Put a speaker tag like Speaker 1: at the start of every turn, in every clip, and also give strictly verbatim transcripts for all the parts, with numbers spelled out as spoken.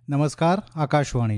Speaker 1: નમસ્કાર, આકાશવાણી.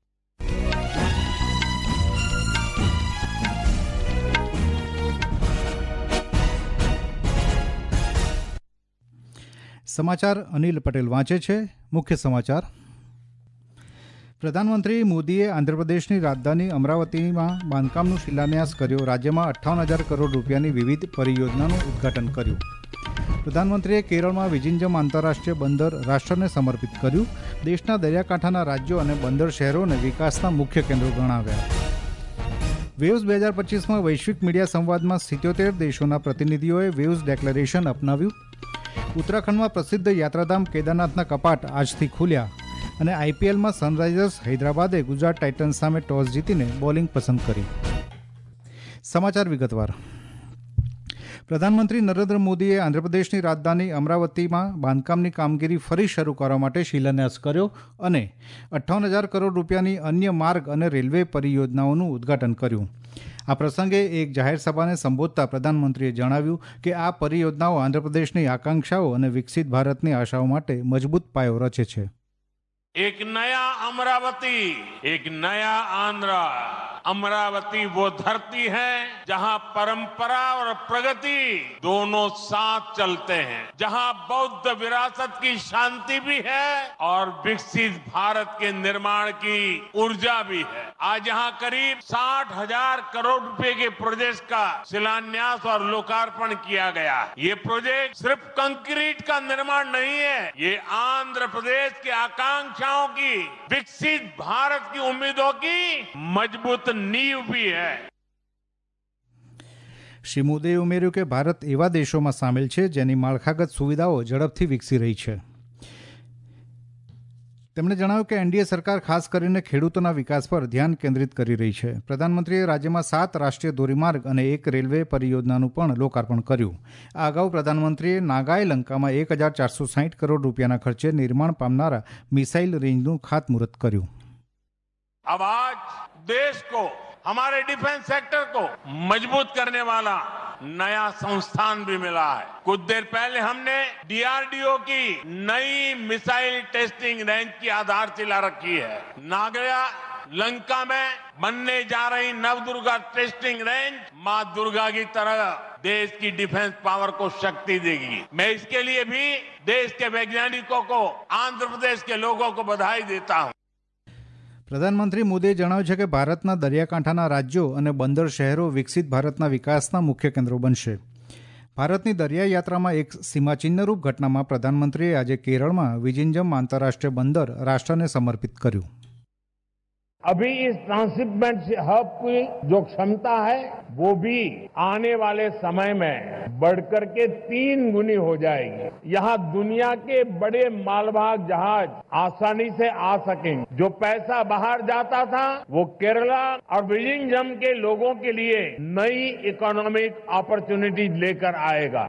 Speaker 1: સમાચાર અનિલ પટેલ વાંચે છે. મુખ્ય સમાચાર. પ્રધાનમંત્રી મોદીએ આંધ્રપ્રદેશની રાજધાની અમરાવતીમાં બાંધકામનો શિલાન્યાસ કર્યો. રાજ્યમાં અઠ્ઠાવન હજાર કરોડ રૂપિયાની વિવિધ પરિયોજનાનું ઉદ્ઘાટન કર્યું. પ્રધાનમંત્રીએ કેરળમાં વિજિંજમ આંતરરાષ્ટ્રીય બંદર રાષ્ટ્રને સમર્પિત કર્યું. દેશના દરિયાકાંઠાના રાજ્યો અને બંદર શહેરોને વિકાસના મુખ્ય કેન્દ્રો ગણાવ્યા. વેવ્સ બે હજાર પચીસમાં વૈશ્વિક મીડિયા સંવાદમાં સિત્યોતેર દેશોના પ્રતિનિધિઓએ વેવ્સ ડેક્લેરેશન અપનાવ્યું. ઉત્તરાખંડમાં પ્રસિદ્ધ યાત્રાધામ કેદારનાથના કપાટ આજથી ખુલ્યા અને આઈપીએલમાં સનરાઇઝર્સ હૈદરાબાદે ગુજરાત ટાઇટન્સ સામે ટોસ જીતીને બોલિંગ પસંદ કરી. સમાચાર વિગતવાર. પ્રધાનમંત્રી નરેન્દ્ર મોદીએ આંધ્રપ્રદેશની રાજધાની અમરાવતીમાં બાંધકામની કામગીરી ફરી શરૂ કરવા માટે શિલાન્યાસ કર્યો અને અઠ્ઠાવન હજાર કરોડ રૂપિયાની અન્ય માર્ગ અને રેલવે પરિયોજનાઓનું ઉદ્ઘાટન કર્યું. આ પ્રસંગે એક જાહેર સભાને સંબોધતા પ્રધાનમંત્રીએ જણાવ્યું કે આ પરિયોજનાઓ આંધ્રપ્રદેશની આકાંક્ષાઓ અને વિકસિત ભારતની આશાઓ માટે મજબૂત પાયો રચે છે.
Speaker 2: એક નયા અમરાવતી, એક નયા આંध्र. अमरावती वो धरती है जहां परंपरा और प्रगति दोनों साथ चलते हैं, जहां बौद्ध विरासत की शांति भी है और विकसित भारत के निर्माण की ऊर्जा भी है. आज यहां करीब साठ हजार करोड़ रुपए के प्रोजेक्ट का शिलान्यास और लोकार्पण किया गया है. ये प्रोजेक्ट सिर्फ कंक्रीट का निर्माण नहीं है, ये आंध्र प्रदेश की आकांक्षाओं की, विकसित भारत की उम्मीदों की मजबूत नींव भी है.
Speaker 1: શ્રી મોદીએ ઉમેર્યું કે ભારત એવા દેશોમાં સામેલ છે જેની માળખાગત સુવિધાઓ ઝડપથી વિકસી રહી છે. તેમણે જણાવ્યું કે એનડીએ સરકાર ખાસ કરીને ખેડૂતોના વિકાસ પર ધ્યાન કેન્દ્રિત કરી રહી છે. પ્રધાનમંત્રીએ રાજ્યમાં સાત રાષ્ટ્રીય ધોરીમાર્ગ અને એક રેલવે પરિયોજનાનું પણ લોકાર્પણ કર્યું. આ અગાઉ પ્રધાનમંત્રીએ નાગાઈ લંકામાં એક હજાર ચારસો સાહીઠ કરોડ રૂપિયાના ખર્ચે નિર્માણ પામનારા મિસાઇલ રેન્જનું ખાતમુહૂર્ત કર્યું.
Speaker 2: अब आज देश को, हमारे डिफेंस सेक्टर को मजबूत करने वाला नया संस्थान भी मिला है. कुछ देर पहले हमने डीआरडीओ की नई मिसाइल टेस्टिंग रेंज की आधारशिला रखी है. नागया लंका में बनने जा रही नवदुर्गा टेस्टिंग रेंज मां दुर्गा की तरह देश की डिफेंस पावर को शक्ति देगी. मैं इसके लिए भी देश के वैज्ञानिकों को, आंध्र प्रदेश के लोगों को बधाई देता हूं.
Speaker 1: પ્રધાનમંત્રી મોદીએ જણાવ્યું છે કે ભારતના દરિયાકાંઠાના રાજ્યો અને બંદર શહેરો વિકસિત ભારતના વિકાસના મુખ્ય કેન્દ્રો બનશે. ભારતની દરિયા યાત્રામાં એક સીમાચિહ્નરૂપ ઘટનામાં પ્રધાનમંત્રીએ આજે કેરળમાં વિજિંજમ આંતરરાષ્ટ્રીય બંદર રાષ્ટ્રને સમર્પિત કર્યું.
Speaker 3: अभी इस ट्रांसशिपमेंट हब की जो क्षमता है वो भी आने वाले समय में बढ़कर के तीन गुनी हो जाएगी. यहाँ दुनिया के बड़े मालवाहक जहाज आसानी से आ सकेंगे. जो पैसा बाहर जाता था वो केरला और विजिंजम के लोगों के लिए नई इकोनॉमिक अपॉर्चुनिटी लेकर आएगा.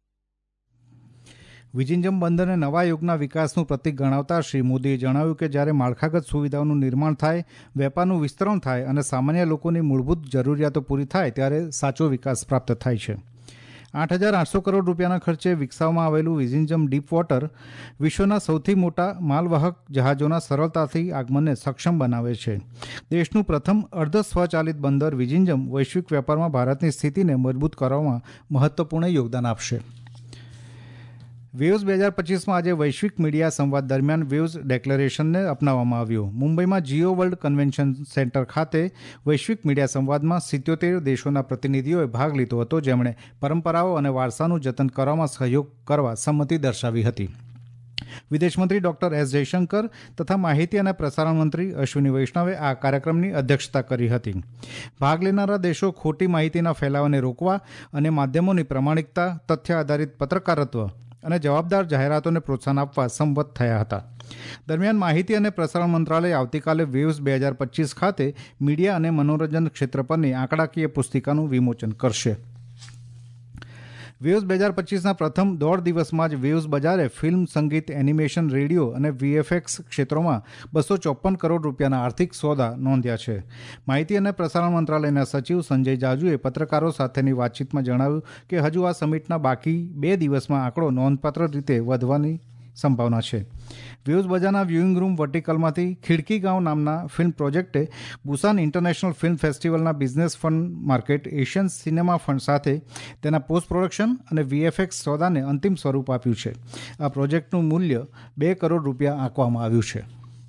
Speaker 1: વિજિંજમ બંદરને નવા યુગના વિકાસનું પ્રતીક ગણાવતા શ્રી મોદીએ જણાવ્યું કે જ્યારે માળખાગત સુવિધાઓનું નિર્માણ થાય, વેપારનું વિસ્તરણ થાય અને સામાન્ય લોકોની મૂળભૂત જરૂરિયાતો પૂરી થાય ત્યારે સાચો વિકાસ પ્રાપ્ત થાય છે. આઠ હજાર આઠસો કરોડ રૂપિયાના ખર્ચે વિકસાવવામાં આવેલું વિજિંજમ ડીપ વોટર વિશ્વના સૌથી મોટા માલવાહક જહાજોના સરળતાથી આગમનને સક્ષમ બનાવે છે. દેશનું પ્રથમ અર્ધ સ્વચાલિત બંદર વિજિંજમ વૈશ્વિક વેપારમાં ભારતની સ્થિતિને મજબૂત કરવામાં મહત્વપૂર્ણ યોગદાન આપશે. વેવ્સ બે હજાર પચીસમાં આજે વૈશ્વિક મીડિયા સંવાદ દરમિયાન વેવ્સ ડેક્લેરેશનને અપનાવવામાં આવ્યું. મુંબઈમાં જીઓ વર્લ્ડ કન્વેન્શન સેન્ટર ખાતે વૈશ્વિક મીડિયા સંવાદમાં સિત્યોતેર દેશોના પ્રતિનિધિઓએ ભાગ લીધો હતો, જેમણે પરંપરાઓ અને વારસાનું જતન કરવામાં સહયોગ કરવા સંમતિ દર્શાવી હતી. વિદેશમંત્રી ડોક્ટર એસ જયશંકર તથા માહિતી અને પ્રસારણ મંત્રી અશ્વિની વૈષ્ણવે આ કાર્યક્રમની અધ્યક્ષતા કરી હતી. ભાગ લેનારા દેશો ખોટી માહિતીના ફેલાવાને રોકવા અને માધ્યમોની પ્રામાણિકતા, તથ્ય આધારિત પત્રકારત્વ અને જવાબદાર જાહેરાતોને પ્રોત્સાહન આપવા સંમત થયા હતા. દરમિયાન માહિતી અને પ્રસારણ મંત્રાલય આવતીકાલે વેવ્સ બે હજાર પચીસ ખાતે મીડિયા અને મનોરંજન ક્ષેત્ર પરની આંકડાકીય પુસ્તિકાનું વિમોચન કરશે. વેવ્સ બે હજાર પચીસના પ્રથમ દોઢ દિવસમાં જ વેવ્સ બજારે ફિલ્મ, સંગીત, એનિમેશન, રેડિયો અને વીએફએક્સ ક્ષેત્રોમાં બસો ચોપન કરોડ રૂપિયાના આર્થિક સોદા નોંધ્યા છે. માહિતી અને પ્રસારણ મંત્રાલયના સચિવ સંજય જાજુએ પત્રકારો સાથેની વાતચીતમાં જણાવ્યું કે હજુ આ સમિટના બાકી બે દિવસમાં આંકડો નોંધપાત્ર રીતે વધવાની સંભાવના છે. વેવ્સ બજારના વ્યુઇંગ રૂમ વર્ટિકલમાંથી ખિડકી ગાંવ નામના ફિલ્મ પ્રોજેક્ટે બુસાન ઇન્ટરનેશનલ ફિલ્મ ફેસ્ટિવલના business fund market Asian cinema fund સાથે તેના પોસ્ટ પ્રોડક્શન અને વીએફએક્સ સોદાને અંતિમ સ્વરૂપ આપ્યું છે. આ પ્રોજેક્ટનું મૂલ્ય બે કરોડ રૂપિયા આંકવામાં આવ્યું છે.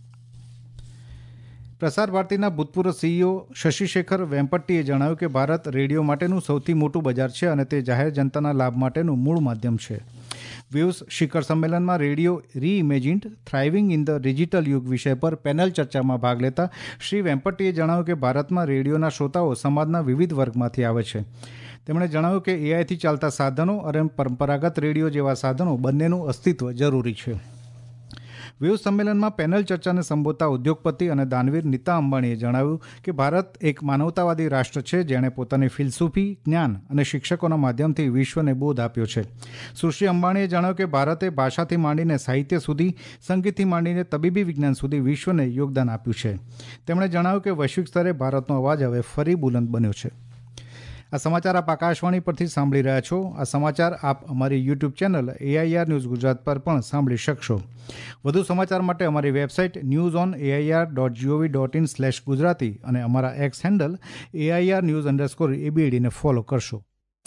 Speaker 1: પ્રસાર ભારતીના ભૂતપૂર્વ સીઈઓ શશી શેખર વેમ્પટ્ટીએ જણાવ્યું કે ભારત રેડિયો માટેનું સૌથી મોટું બજાર છે અને તે જાહેર જનતાના લાભ માટેનું મૂળ માધ્યમ છે. વેવ્સ શિખર સંમેલનમાં radio reimagined thriving in the digital યુગ વિષય પર પેનલ ચર્ચામાં ભાગ લેતા શ્રી વેમ્પટ્ટીએ જણાવ્યું કે ભારતમાં રેડિયોના શ્રોતાઓ સમાજના વિવિધ વર્ગમાંથી આવે છે. તેમણે જણાવ્યું કે એઆઈથી ચાલતા સાધનો અને પરંપરાગત રેડિયો જેવા સાધનો બંનેનું અસ્તિત્વ જરૂરી છે. વેવ્સ સંમેલનમાં પેનલ ચર્ચાને સંબોધતા ઉદ્યોગપતિ અને દાનવીર નીતા અંબાણીએ જણાવ્યું કે ભારત એક માનવતાવાદી રાષ્ટ્ર છે જેણે પોતાની ફિલસૂફી, જ્ઞાન અને શિક્ષકોના માધ્યમથી વિશ્વને બોધ આપ્યો છે. સુશ્રી અંબાણીએ જણાવ્યું કે ભારતે ભાષાથી માંડીને સાહિત્ય સુધી, સંગીતથી માંડીને તબીબી વિજ્ઞાન સુધી વિશ્વને યોગદાન આપ્યું છે. તેમણે જણાવ્યું કે વૈશ્વિક સ્તરે ભારતનો અવાજ હવે ફરી બુલંદ બન્યો છે. આ સમાચાર આપ આકાશવાણી પરથી સાંભળી રહ્યા છો. આ સમાચાર આપ અમારી YouTube channel A I R news Gujarat પર પણ સાંભળી શકશો. વધુ સમાચાર માટે અમારી website news on A I R dot G O V dot in slash Gujarati અને અમારા X handle A I R news underscore એબીએડીને ફોલો કરશો.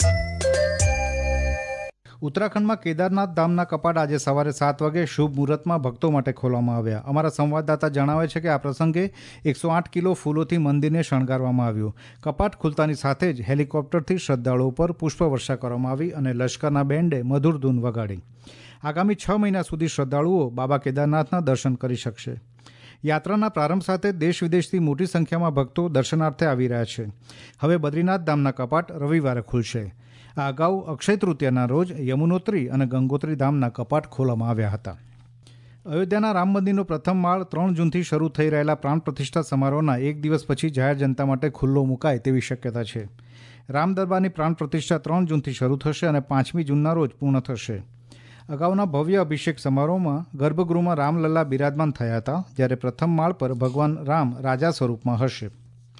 Speaker 1: ઉત્તરાખંડમાં કેદારનાથ ધામના કપાટ આજે સવારે સાત વાગે શુભ મુહૂર્તમાં ભક્તો માટે ખોલવામાં આવ્યા. અમારા સંવાદદાતા જણાવે છે કે આ પ્રસંગે એકસો આઠ કિલો ફૂલોથી મંદિરને શણગારવામાં આવ્યું. કપાટ ખુલતાની સાથે જ હેલિકોપ્ટરથી શ્રદ્ધાળુઓ પર પુષ્પવર્ષા કરવામાં આવી અને લશ્કરના બેન્ડે મધુર ધૂન વગાડી. આગામી છ મહિના સુધી શ્રદ્ધાળુઓ બાબા કેદારનાથના દર્શન કરી શકશે. યાત્રાના પ્રારંભ સાથે દેશ વિદેશથી મોટી સંખ્યામાં ભક્તો દર્શનાર્થે આવી રહ્યા છે. હવે બદ્રીનાથ ધામના કપાટ રવિવારે ખુલશે. આ અગાઉ અક્ષય તૃતીયાના રોજ યમુનોત્રી અને ગંગોત્રી ધામના કપાટ ખોલવામાં આવ્યા હતા. અયોધ્યાના રામ મંદિરનો પ્રથમ માળ ત્રણ જૂનથી શરૂ થઈ રહેલા પ્રાણ પ્રતિષ્ઠા સમારોહના એક દિવસ પછી જાહેર જનતા માટે ખુલ્લો મુકાય તેવી શક્યતા છે. રામ દરબારની પ્રાણ પ્રતિષ્ઠા ત્રણ જૂનથી શરૂ થશે અને પાંચમી જૂનના રોજ પૂર્ણ થશે. અગાઉના ભવ્ય અભિષેક સમારોહમાં ગર્ભગૃહમાં રામલલ્લા બિરાજમાન થયા હતા, જ્યારે પ્રથમ માળ પર ભગવાન રામ રાજા સ્વરૂપમાં હશે.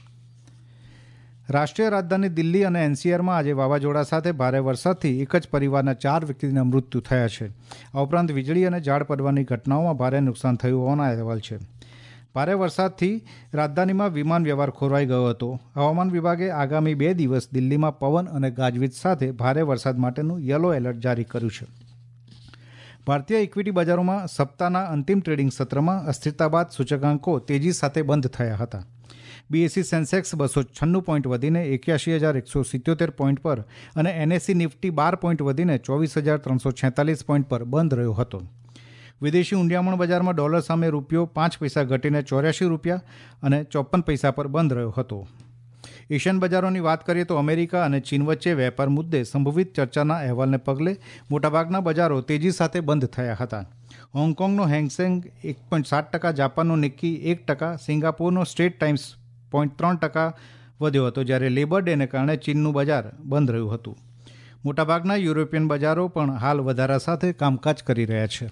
Speaker 1: રાષ્ટ્રીય રાજધાની દિલ્હી અને એનસીઆરમાં આજે વાવાઝોડા સાથે ભારે વરસાદથી એક જ પરિવારના ચાર વ્યક્તિના મૃત્યુ થયા છે. આ ઉપરાંત વીજળી અને ઝાડ પડવાની ઘટનાઓમાં ભારે નુકસાન થયું હોવાના અહેવાલ છે. ભારે વરસાદથી રાજધાનીમાં વિમાન વ્યવહાર ખોરવાઈ ગયો હતો. હવામાન વિભાગે આગામી બે દિવસ દિલ્હીમાં પવન અને ગાજવીજ સાથે ભારે વરસાદ માટેનું યલો એલર્ટ જારી કર્યું છે. ભારતીય ઇક્વિટી બજારોમાં સપ્તાહના અંતિમ ટ્રેડિંગ સત્રમાં અસ્થિરતા બાદ સૂચકાંકો તેજી સાથે બંધ થયા હતા. બીએસસી સેન્સેક્સ બસો છન્નું પોઈન્ટ વધીને એક્યાસી હજાર એકસો સિત્યોતેર પોઈન્ટ પર અને એનએસસી નિફ્ટી બાર પોઈન્ટ વધીને ચોવીસ હજાર ત્રણસો છેતાલીસ પોઈન્ટ પર બંધ રહ્યો હતો. વિદેશી ઊંડિયામણ બજારમાં ડોલર સામે રૂપિયો પાંચ પૈસા ઘટીને ચોર્યાસી રૂપિયા અને ચોપન પૈસા પર બંધ રહ્યો હતો. એશિયન બજારોની વાત કરીએ તો અમેરિકા અને ચીન વચ્ચે વેપાર મુદ્દે સંભવિત ચર્ચાના અહેવાલને પગલે મોટાભાગના બજારો તેજી સાથે બંધ થયા હતા. હોંગકોંગનો હેંગસેંગ એક પોઈન્ટ સાત ટકા, જાપાનનો નિક્કી એક ટકા, સિંગાપોરનો સ્ટ્રેટ ટાઈમ્સ પોઈન્ટ ત્રણ ટકા વધ્યો હતો, જ્યારે લેબર ડેને કારણે ચીનનું બજાર બંધ રહ્યું હતું. મોટાભાગના યુરોપિયન બજારો પણ હાલ વધારા સાથે કામકાજ કરી રહ્યા છે.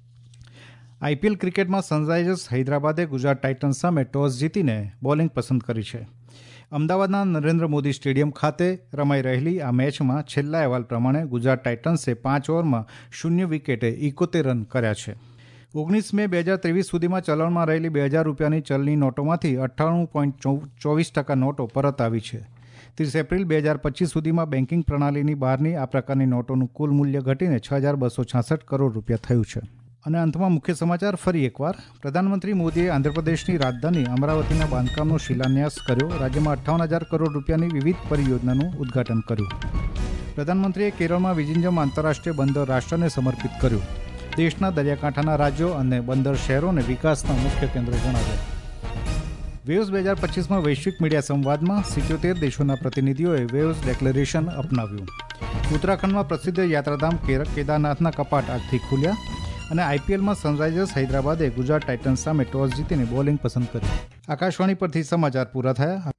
Speaker 1: આઈપીએલ ક્રિકેટમાં સનરાઇઝર્સ હૈદરાબાદે ગુજરાત ટાઇટન્સ સામે ટોસ જીતીને બોલિંગ પસંદ કરી છે. અમદાવાદના નરેન્દ્ર મોદી સ્ટેડિયમ ખાતે રમાઈ રહેલી આ મેચમાં છેલ્લા અહેવાલ પ્રમાણે ગુજરાત ટાઇટન્સે પાંચ ઓવરમાં શૂન્ય વિકેટે એકોતેર રન કર્યા છે. ઓગણીસ મે બે હજાર ત્રેવીસ સુધીમાં ચલણમાં રહેલી બે હજાર રૂપિયાની ચલણી નોટોમાંથી અઠ્ઠાણું પોઈન્ટ ચોવીસ ટકા નોટો પરત આવી છે. ત્રીસ એપ્રિલ બે હજાર પચીસ સુધીમાં બેન્કિંગ પ્રણાલીની બહારની આ પ્રકારની નોટોનું કુલ મૂલ્ય ઘટીને છ હજાર બસો છાસઠ કરોડ રૂપિયા થયું છે. અને અંતમાં મુખ્ય સમાચાર ફરી એકવાર. પ્રધાનમંત્રી મોદીએ આંધ્રપ્રદેશની રાજધાની અમરાવતીના બાંધકામનો શિલાન્યાસ કર્યો. રાજ્યમાં અઠ્ઠાવન હજાર કરોડ રૂપિયાની વિવિધ પરિયોજનાનું ઉદ્ઘાટન કર્યું. પ્રધાનમંત્રીએ કેરળમાં વિજિંજમ આંતરરાષ્ટ્રીય બંદર રાષ્ટ્રને સમર્પિત કર્યું. દેશના દરિયાકાંઠાના રાજ્યો અને બંદર શહેરોને વિકાસના મુખ્ય કેન્દ્ર ગણાવ્યા. વેવ્સ બે હજાર પચીસમાં વૈશ્વિક મીડિયા સંવાદમાં સિત્યોતેર દેશોના પ્રતિનિધિઓએ વેવ્સ ડેક્લેરેશન અપનાવ્યું. ઉત્તરાખંડમાં પ્રસિદ્ધ યાત્રાધામ કેદારનાથના કપાટ આજથી ખુલ્યા અને આઈપીએલમાં સનરાઇઝર્સ હૈદરાબાદે ગુજરાત ટાઇટન્સ સામે ટોસ જીતીને બોલિંગ પસંદ કર્યું. આકાશવાણી પરથી સમાચાર પૂરા થયા.